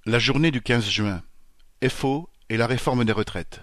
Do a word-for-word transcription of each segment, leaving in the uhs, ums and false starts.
La journée du quinze juin. F O et la réforme des retraites.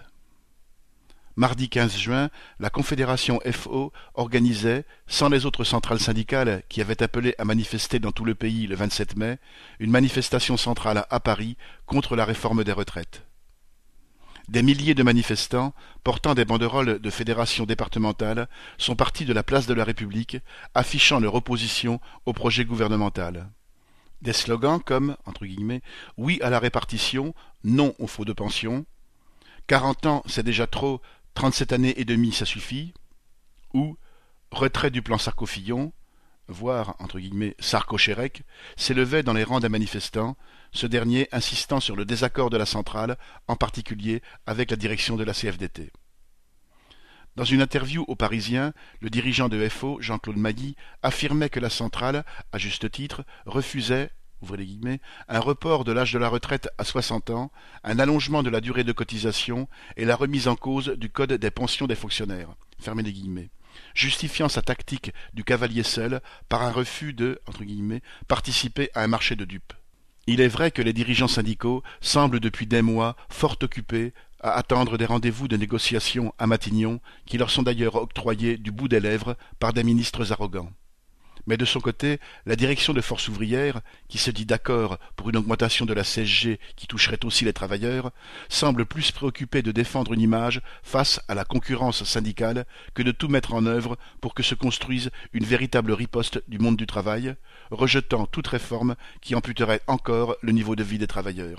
Mardi quinze juin, la Confédération F O organisait, sans les autres centrales syndicales qui avaient appelé à manifester dans tout le pays le vingt-sept mai, une manifestation centrale à Paris contre la réforme des retraites. Des milliers de manifestants, portant des banderoles de fédérations départementales, sont partis de la place de la République, affichant leur opposition au projet gouvernemental. Des slogans comme, entre guillemets, « Oui à la répartition, non au faux de pension »,« quarante ans, c'est déjà trop, trente-sept années et demie, ça suffit », ou « Retrait du plan Sarko-Fillon », voire, entre guillemets, Sarko-Chérèque, s'élevaient dans les rangs des manifestants, ce dernier insistant sur le désaccord de la centrale, en particulier avec la direction de la C F D T. Dans une interview aux Parisiens, le dirigeant de F O, Jean-Claude Mailly, affirmait que la centrale, à juste titre, refusait, ouvrez les guillemets, un report de l'âge de la retraite à soixante ans, un allongement de la durée de cotisation et la remise en cause du code des pensions des fonctionnaires, fermez les guillemets, justifiant sa tactique du cavalier seul par un refus de, entre guillemets, participer à un marché de dupes. Il est vrai que les dirigeants syndicaux semblent depuis des mois fort occupés à attendre des rendez-vous de négociation à Matignon, qui leur sont d'ailleurs octroyés du bout des lèvres par des ministres arrogants. Mais de son côté, la direction de Force ouvrière, qui se dit d'accord pour une augmentation de la C S G qui toucherait aussi les travailleurs, semble plus préoccupée de défendre une image face à la concurrence syndicale que de tout mettre en œuvre pour que se construise une véritable riposte du monde du travail, rejetant toute réforme qui amputerait encore le niveau de vie des travailleurs.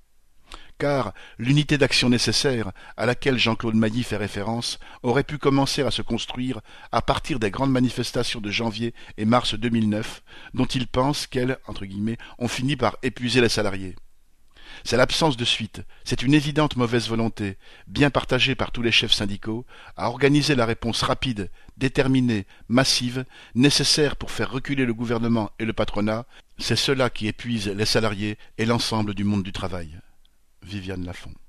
Car l'unité d'action nécessaire, à laquelle Jean-Claude Mailly fait référence, aurait pu commencer à se construire à partir des grandes manifestations de janvier et mars deux mille neuf, dont il pense qu'elles, entre guillemets, ont fini par épuiser les salariés. C'est l'absence de suite, c'est une évidente mauvaise volonté, bien partagée par tous les chefs syndicaux, à organiser la réponse rapide, déterminée, massive, nécessaire pour faire reculer le gouvernement et le patronat, c'est cela qui épuise les salariés et l'ensemble du monde du travail. Viviane Lafont.